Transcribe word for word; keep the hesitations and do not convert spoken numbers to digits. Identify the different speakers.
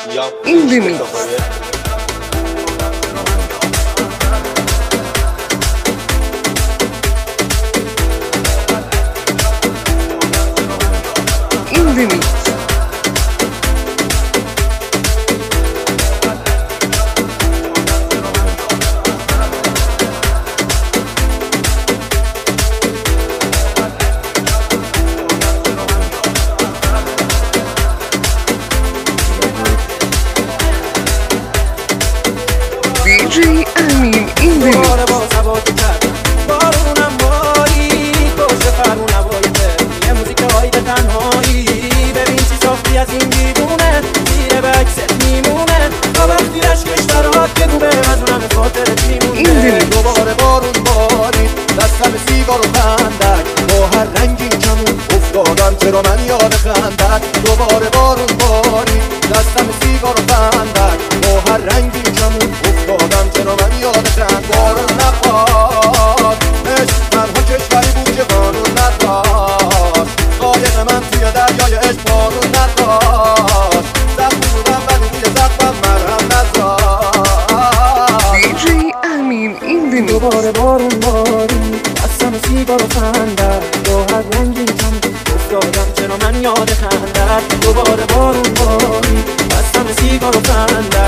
Speaker 1: in the mix. In the mix. دی جی امین in the mix.
Speaker 2: از این دیوونه زیر بکست میمونه تا وقتی رشکش برات بگوبه از اونم خاطرت میمونه. دوباره بارون بارید دستم سیگار و خندک با هر رنگی کمون افتادم چرا من یاد خندک. دوباره بارون بارید دستم سیگار و خندک با هر رنگی کمون افتادم چرا من یاد خندک. بارون نخواد عشق تنها کشوری بود که بارون نداشت. قایق من توی دریای عشق بارون نداشت. زخم بودم ولی روی زخمم مرهم نذاشت.
Speaker 1: دی جی امین in the mix.
Speaker 2: دوباره بارون باری دستم سیگار و خندک با هر رنگی کم افتادم چرا من یاد خندک. دوباره بارون باری دستم سیگار و خندک